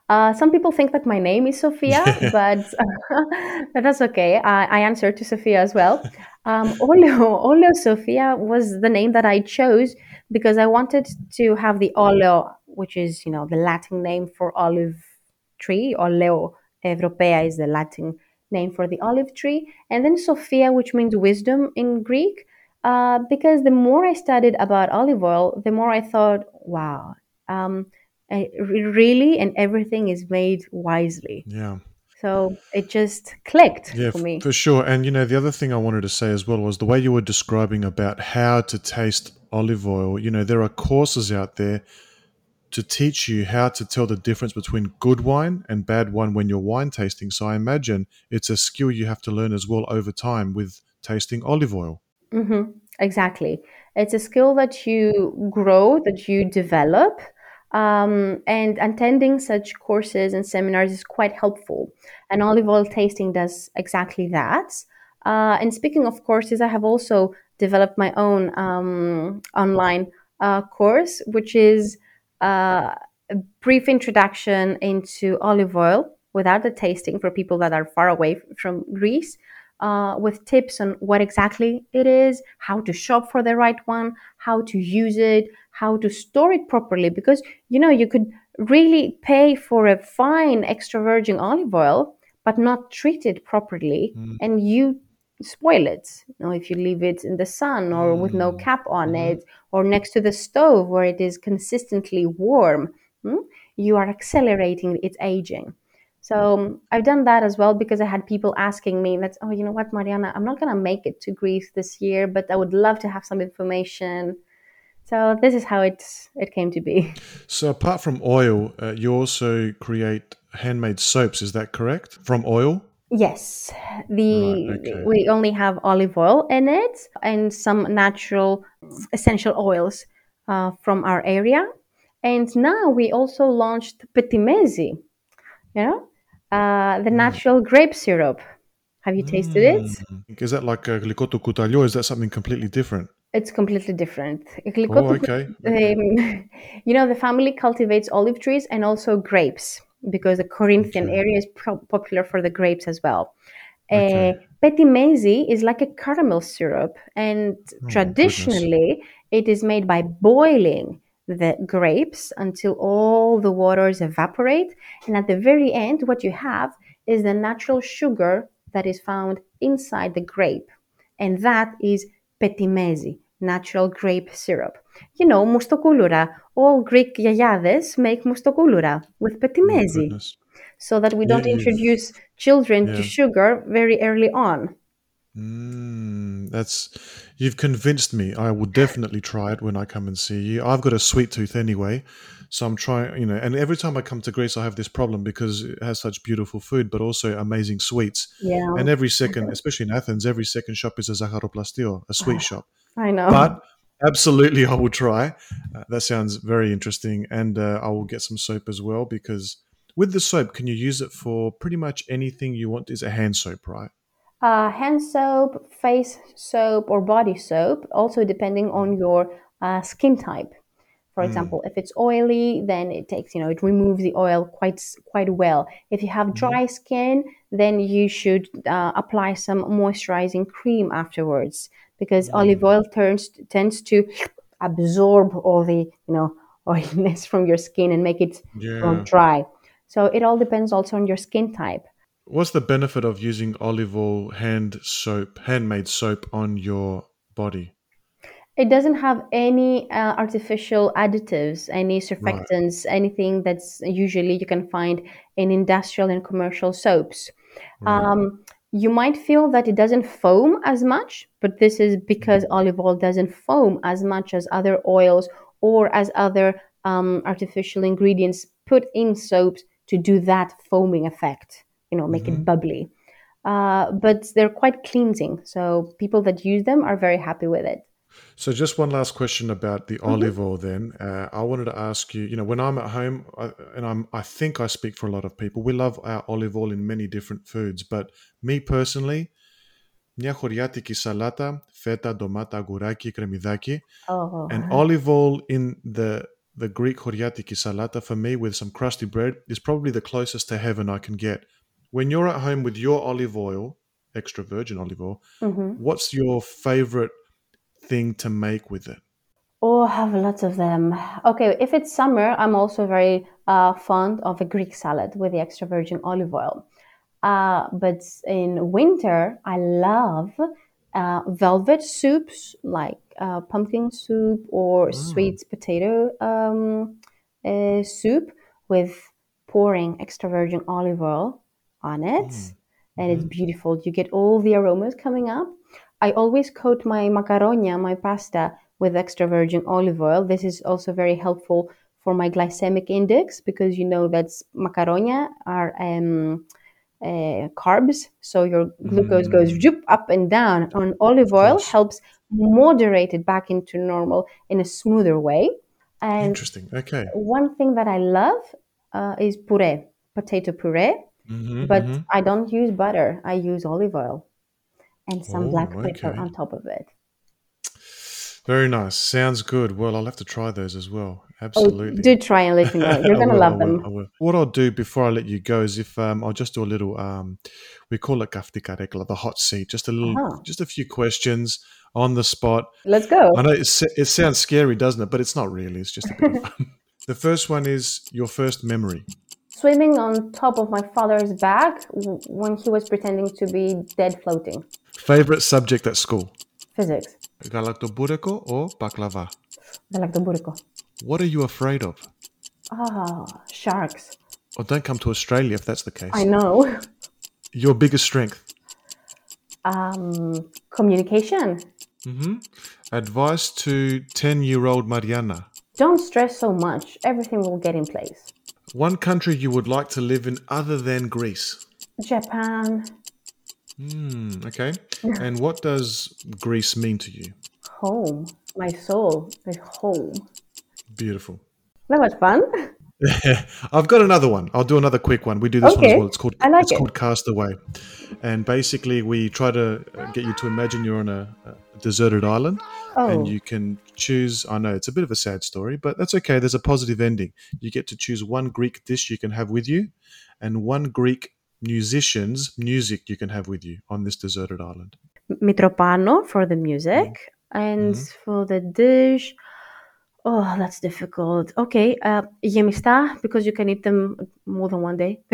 Speaker 3: Uh, some people think that my name is Sophia,
Speaker 2: Yeah.
Speaker 3: but, but that's okay. I, I answer to Sophia as well. Um, Oleo, Oleo Sophia was the name that I chose because I wanted to have the Oleo, which is, you know, the Latin name for olive tree. Oleo Europea is the Latin name for the olive tree. And then Sophia, which means wisdom in Greek. Uh, because the more I studied about olive oil, the more I thought, wow, um, I- re- really, and everything is made wisely.
Speaker 2: Yeah.
Speaker 3: So it just clicked
Speaker 2: Yeah,
Speaker 3: for
Speaker 2: f-
Speaker 3: me.
Speaker 2: for sure. And you know, the other thing I wanted to say as well was the way you were describing about how to taste olive oil. You know, there are courses out there to teach you how to tell the difference between good wine and bad wine when you're wine tasting. So I imagine it's a skill you have to learn as well over time with tasting olive oil.
Speaker 3: Hmm. Exactly. It's a skill that you grow, that you develop. Um, and attending such courses and seminars is quite helpful. And olive oil tasting does exactly that. Uh, and speaking of courses, I have also developed my own um, online uh, course, which is uh, a brief introduction into olive oil without the tasting for people that are far away from Greece, uh, with tips on what exactly it is, how to shop for the right one, how to use it, how to store it properly. Because, you know, you could really pay for a fine extra virgin olive oil, but not treat it properly,
Speaker 2: Mm,
Speaker 3: and you spoil it. You know, if you leave it in the sun or with no
Speaker 2: mm,
Speaker 3: cap on
Speaker 2: mhm.
Speaker 3: it, or next to the stove where it is consistently warm, hmm, you are accelerating its aging. So um, I've done that as well because I had people asking me that, oh, you know what, Mariana, I'm not going to make it to Greece this year, but I would love to have some information. So this is how it it came to be.
Speaker 2: So apart from oil, uh, you also create handmade soaps. Is that correct? From oil?
Speaker 3: Yes,
Speaker 2: Right.
Speaker 3: the
Speaker 2: Okay.
Speaker 3: we only have olive oil in it and some natural essential oils uh, from our area. And now we also launched Petimezi, you know, uh, the
Speaker 2: Mm.
Speaker 3: natural grape syrup. Have you tasted it?
Speaker 2: Mm. Is that like a glicotto cutallo? Is that something completely different?
Speaker 3: It's completely different.
Speaker 2: Oh,
Speaker 3: Glikoto,
Speaker 2: okay. Okay.
Speaker 3: um, you know, the family cultivates olive trees and also grapes because the Corinthian
Speaker 2: Okay.
Speaker 3: area is pro- popular for the grapes as well. Uh,
Speaker 2: Okay.
Speaker 3: Petit mezi is like a caramel syrup, and
Speaker 2: Oh my goodness.
Speaker 3: traditionally it is made by boiling the grapes until all the waters evaporate, and at the very end, what you have is the natural sugar that is found inside the grape, and that is petit mezi, natural grape syrup. You know, mustokoulura. All Greek yayades make mustokoulura with petit
Speaker 2: Oh my
Speaker 3: mezi
Speaker 2: goodness.
Speaker 3: so that we
Speaker 2: Yeah,
Speaker 3: don't
Speaker 2: you've
Speaker 3: introduce children to
Speaker 2: yeah.
Speaker 3: sugar very early on.
Speaker 2: Mm, that's you've convinced me. I will definitely try it when I come and see you. I've got a sweet tooth anyway, so I'm trying, you know, and every time I come to Greece I have this problem because it has such beautiful food but also amazing sweets.
Speaker 3: Yeah,
Speaker 2: And every second, especially in Athens, every second shop is a zacharoplastio, a sweet shop.
Speaker 3: I know.
Speaker 2: But absolutely I will try. Uh, that sounds very interesting, and uh, I will get some soap as well because with the soap, can you use it for pretty much anything you want? Is a hand soap, right?
Speaker 3: Uh, hand soap, face soap, or body soap, also depending on your uh, skin type. For
Speaker 2: Mm.
Speaker 3: example, if it's oily, then it takes, you know, it removes the oil quite quite well. If you have
Speaker 2: Hmm.
Speaker 3: dry skin, then you should uh, apply some moisturizing cream afterwards because olive
Speaker 2: Mm.
Speaker 3: oil turns tends to absorb all the, you know, oiliness from your skin and make it uh,
Speaker 2: Yeah.
Speaker 3: dry. So it all depends also on your skin type.
Speaker 2: What's the benefit of using olive oil hand soap, handmade soap on your body?
Speaker 3: It doesn't have any uh, artificial additives, any
Speaker 2: Right.
Speaker 3: surfactants, anything that's usually you can find in industrial and commercial soaps.
Speaker 2: Right.
Speaker 3: Um, you might feel that it doesn't foam as much, but this is because
Speaker 2: Mm.
Speaker 3: olive oil doesn't foam as much as other oils or as other um, artificial ingredients put in soaps to do that foaming effect, you know, make it
Speaker 2: Hmm.
Speaker 3: bubbly. Uh, but they're quite cleansing, so people that use them are very happy with it.
Speaker 2: So, just one last question about the
Speaker 3: Mhm.
Speaker 2: olive oil. Then, uh, I wanted to ask you. You know, when I'm at home, I, and I'm, I think I speak for a lot of people. We love our olive oil in many different foods, but me personally, μια χωριάτικη σαλάτα, φέτα, ντομάτα, αυγουράκι, κρεμμυδάκι, and
Speaker 3: Oh,
Speaker 2: olive oil in the the Greek choriatiki salata for me with some crusty bread is probably the closest to heaven I can get. When you're at home with your olive oil, extra virgin olive oil,
Speaker 3: Mm-hmm.
Speaker 2: what's your favorite thing to make with it?
Speaker 3: Oh, I have lots of them. Okay, if it's summer, I'm also very uh, fond of a Greek salad with the extra virgin olive oil. Uh, but in winter, I love uh, velvet soups like uh, pumpkin soup or
Speaker 2: Mm.
Speaker 3: sweet potato um, uh, soup with pouring extra virgin olive oil on it.
Speaker 2: Mm.
Speaker 3: And it's
Speaker 2: Mhm.
Speaker 3: beautiful. You get all the aromas coming up. I always coat my macaronia, my pasta, with extra virgin olive oil. This is also very helpful for my glycemic index because you know that macaronia are um, uh, carbs, so your glucose goes
Speaker 2: Mm.
Speaker 3: zoop, up and down. On olive
Speaker 2: Of
Speaker 3: oil
Speaker 2: course.
Speaker 3: helps moderate it back into normal in a smoother way. And
Speaker 2: Interesting. Okay.
Speaker 3: one thing that I love uh, is puree, potato puree,
Speaker 2: Mm-hmm,
Speaker 3: but
Speaker 2: mm-hmm.
Speaker 3: I don't use butter. I use olive oil and some
Speaker 2: Oh,
Speaker 3: black pepper
Speaker 2: okay.
Speaker 3: on top of it.
Speaker 2: Very nice. Sounds good. Well, I'll have to try those as well.
Speaker 3: Oh,
Speaker 2: Absolutely.
Speaker 3: do try and let me know. You're
Speaker 2: I
Speaker 3: gonna
Speaker 2: will, I
Speaker 3: love
Speaker 2: will, I
Speaker 3: them.
Speaker 2: will. What I'll do before I let you go is if um, I'll just do a little, um, we call it kafti karekla, the hot seat, just a little,
Speaker 3: Uh-huh.
Speaker 2: just a few questions on the spot.
Speaker 3: Let's go.
Speaker 2: I know it, it sounds scary, doesn't it? But it's not really. It's just a bit of fun. The first one is your first memory.
Speaker 3: Swimming on top of my father's back w- when he was pretending to be dead floating.
Speaker 2: Favorite subject at school?
Speaker 3: Physics.
Speaker 2: Galaktobureko or baklava?
Speaker 3: Galactoburiko.
Speaker 2: What are you afraid of?
Speaker 3: Ah, sharks.
Speaker 2: Or don't come to Australia if that's the
Speaker 3: I
Speaker 2: case.
Speaker 3: know.
Speaker 2: Your biggest strength?
Speaker 3: Um, communication.
Speaker 2: Mm-hmm. Advice to ten-year-old Mariana.
Speaker 3: Don't stress so much. Everything will get in place.
Speaker 2: One country you would like to live in other than Greece.
Speaker 3: Japan.
Speaker 2: Hmm, okay. And what does Greece mean to you?
Speaker 3: Home. My soul is home.
Speaker 2: Beautiful.
Speaker 3: That was fun.
Speaker 2: I've got another one. I'll do another quick one. We do this one as
Speaker 3: Okay.
Speaker 2: well. It's called
Speaker 3: I like
Speaker 2: it's
Speaker 3: it.
Speaker 2: called Castaway. And basically we try to uh, get you to imagine you're on a, a deserted island
Speaker 3: Oh,
Speaker 2: and you can choose. I know it's a bit of a sad story, but that's okay. There's a positive ending. You get to choose one Greek dish you can have with you and one Greek musician's music you can have with you on this deserted island.
Speaker 3: Mitropano for the music. And
Speaker 2: Mhm.
Speaker 3: for the dish, oh, that's difficult. Okay, uh, yemista, because you can eat them more than one day.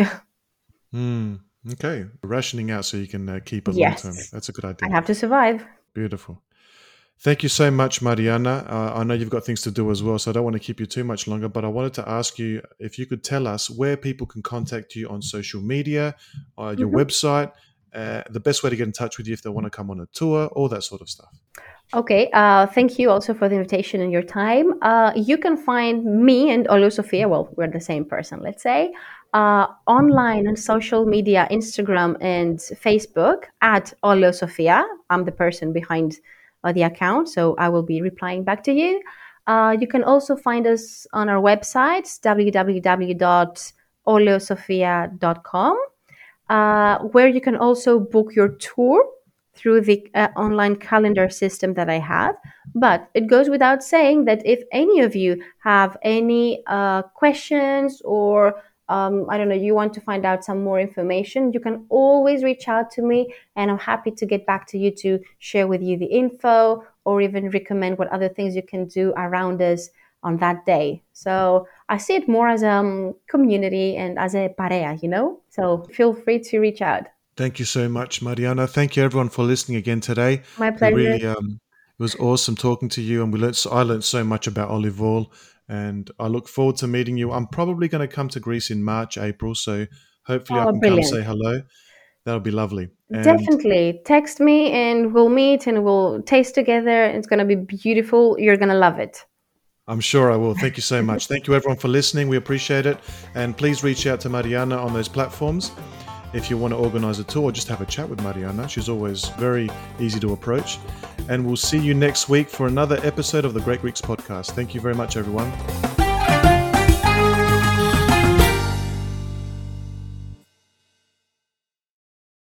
Speaker 2: Mm, okay. Rationing out so you can uh, keep it long term.
Speaker 3: Yes,
Speaker 2: That's a good
Speaker 3: I
Speaker 2: idea.
Speaker 3: have to survive.
Speaker 2: Beautiful. Thank you so much, Mariana. Uh, I know you've got things to do as well, so I don't want to keep you too much longer, but I wanted to ask you if you could tell us where people can contact you on social media, uh, your
Speaker 3: Mhm.
Speaker 2: website, uh, the best way to get in touch with you if they want to come on a tour, all that sort of stuff.
Speaker 3: Okay, uh, thank you also for the invitation and your time. Uh, you can find me and Olu Sofia, well, we're the same person, let's say, uh, online on social media, Instagram and Facebook at Olu Sofia. I'm the person behind uh, the account, so I will be replying back to you. Uh, you can also find us on our website, w w w dot oleosofia dot com, uh, where you can also book your tour through the uh, online calendar system that I have. But it goes without saying that if any of you have any uh, questions or um, I don't know, you want to find out some more information, you can always reach out to me and I'm happy to get back to you to share with you the info or even recommend what other things you can do around us on that day. So I see it more as a um, community and as a parea, you know? So feel free to reach out.
Speaker 2: Thank you so much, Mariana. Thank you, everyone, for listening again today.
Speaker 3: My
Speaker 2: We
Speaker 3: pleasure.
Speaker 2: really, um, it was awesome talking to you, and we learned. I learned so much about olive oil, and I look forward to meeting you. I'm probably going to come to Greece in March, April, so hopefully I
Speaker 3: Oh,
Speaker 2: can come
Speaker 3: brilliant.
Speaker 2: say hello. That'll be lovely. And
Speaker 3: Definitely. Text me and we'll meet and we'll taste together. It's going to be beautiful. You're going to love it.
Speaker 2: I'm sure I will. Thank you so much. Thank you, everyone, for listening. We appreciate it. And please reach out to Mariana on those platforms if you want to organize a tour or just have a chat with Mariana. She's always very easy to approach. And we'll see you next week for another episode of the Great Greeks podcast. Thank you very much, everyone.